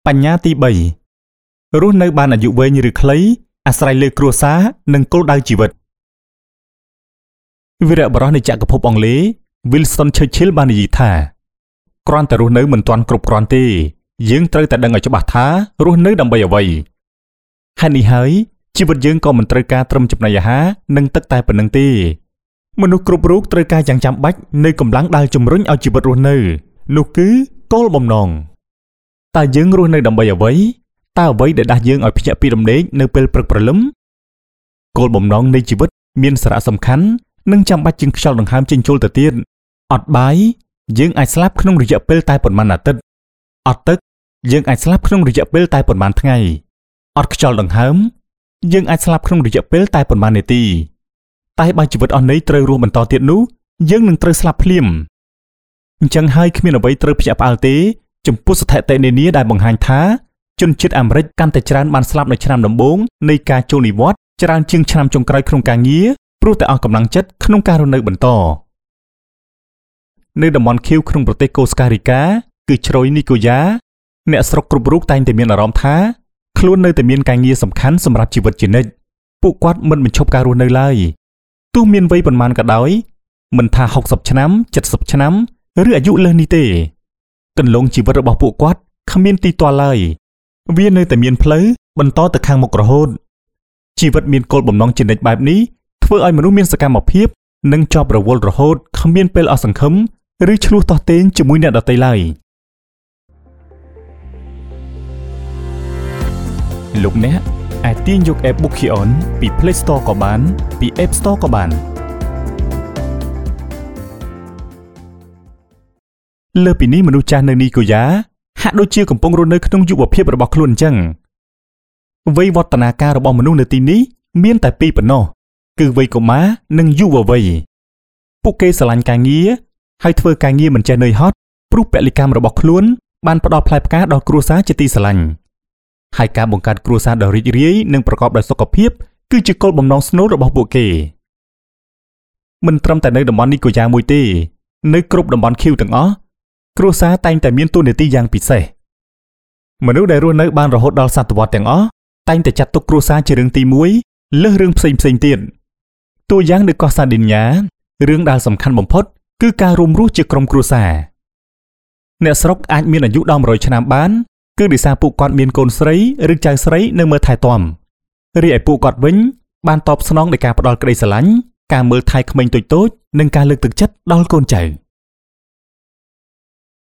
បញ្ញាទី3រស់នៅបានអាយុវែងឬខ្លីអាស្រ័យលើគ្រួសារនិងគោលដៅជីវិតវីរបុរសនៃចក្រភពអង់គ្លេស Winston Churchill បាននិយាយថាគ្រាន់តែរស់នៅមិនទាន់គ្រប់គ្រាន់ទេយើងត្រូវតែដឹងឲ្យច្បាស់ថារស់នៅដើម្បីអ្វីហេតុនេះហើយជីវិតយើងក៏មិនត្រូវការត្រឹមចំណីអាហារនិងទឹកតែប៉ុណ្្នឹងទេមនុស្សគ្រប់រូបត្រូវការយ៉ាងចាំបាច់នៅកម្លាំងដែលជំរុញឲ្យជីវិតរស់នៅនោះគឺគោលបំណងតើយើងរស់នៅដើម្បីអ្វីតើអ្វីដែលដាស់យើងឲ្យភ្ញាក់ពីរំលែកនៅពេលព្រឹកព្រលឹមគោលបំណងនៃជីវិតមានសារៈសំខាន់និងចាំបាច់ជាងខ្យល់ដង្ហើមចេញចូលទៅទៀតអត់បាយយើងអាចស្លាប់ក្នុងរយៈពេលតែប៉ុន្មានអាទិត្យអត់ទឹកយើងអាចស្លាប់ក្នុងរយៈពេលតែប៉ុន្មានថ្ងៃអត់ខ្យល់ដង្ហើមយើងអាចស្លាប់ក្នុងរយៈពេលតែប៉ុន្មាននាទីតែបើជីវិតអស់នេះត្រូវរស់បន្តទៀតនោះយើងនឹងត្រូវស្លាប់ភ្លាមអញ្ចឹងហើយគ្មានអ្វីត្រូវភ្ញាក់ផ្អើលទេចំពោះស្ថិតិនានាដែលបង្ហាញថាជនជាតិអាមេរិកកាន់តែច្រើនបានស្លាប់នៅឆ្នាំដំបូងនៃការចូលនិវត្តន៍ច្រើនជាងឆ្នាំចុងក្រោយក្នុងការងារព្រោះតែអស់កម្លាំងចិត្តក្នុងការរស់នៅបន្តនៅតំបន់ឃីវក្នុងប្រទេសកូស្តារីកាគឺជ្រោយនីកូយ៉ាអ្នកស្រុកគ្រប់រូបតែងតែមានអារម្មណ៍ថាខ្លួននៅតែមានការងារសំខាន់សម្រាប់ជីវិតជានិច្ចពួកគាត់មិនបញ្ឈប់ការរស់នៅឡើយទោះមានវ័យប៉ុន្មានក៏ដោយមិនថា60ឆ្នាំ70ឆ្នាំឬអាយុលើសនេះទេកន្លងជីវិតរបស់ពួកគាត់គ្មានទីទាល់ឡើយវានៅតែមានផ្លូវបន្តទៅខាងមុខរហូតជីវិតមានគោលបំណងជានិច្ចបែបនេះធ្វើឲ្យមនុស្សមានសកម្មភាពនិងជាប់រវល់រហូតគ្មានពេលអស់សង្ឃឹមឬឆ្លោះតោះតេងជាមួយអ្នកដទៃឡើយលោកអ្នកអាចទាញយក App Bookion ពី Play Store ក៏បានពី App Store ក៏បានលើពីនេះមនុស្សចាស់នៅនីកូយ៉ាហាក់ដូចជាកំពុងរស់នៅក្នុងយុវភាពរបស់ខ្លួនអញ្ចឹងវ័យវឌ្ឍនាការរបស់មនុស្សនៅទីនេះមានតែពីរប៉ុណ្ណោះគឺវ័យកុមារនិងយុវវ័យពួកគេស្រឡាញ់ការងារហើយធ្វើការងារមិនចេះនឿយហត់ព្រោះពលិកម្មរបស់ខ្លួនបានផ្ដល់ផ្លែផ្កាដល់គ្រួសារជាទីស្រឡាញ់ហើយការបង្កើតគ្រួសារដ៏រីករាយនិងប្រកបដោយសុខភាពគឺជាគោលបំណងស្នូលរបស់ពួកគេមិនត្រឹមតែនៅតំបន់នីកូយ៉ាមួយទេនៅគ្រប់តំបន់ឃីវទាំងអស់គ្រួសារតែងតែមានតួនាទីយ៉ាងពិសេសមនុស្សដែលរស់នៅបានរហូតដល់សតវត្សទាំងអស់តែងតែចាត់ទុកគ្រួសារជារឿងទី1លើសរឿងផ្សេងទៀតតួយ៉ាងនៅកោះសាឌីនញ៉ារឿងដែលសំខាន់បំផុតគឺការរួមរស់ជាក្រុមគ្រួសារអ្នកស្រុកអាចមានអាយុដល់100ឆ្នាំបានគឺដោយសារពួកគាត់មានកូនស្រីឬចៅស្រីនៅមើលថែទាំរីឯពួកគាត់វិញបានតបស្នងដោយការផ្ដល់ក្តីស្រឡាញ់ការមើលថែក្មេងតូចៗនិងការលើកទឹកចិត្តដល់កូនចៅ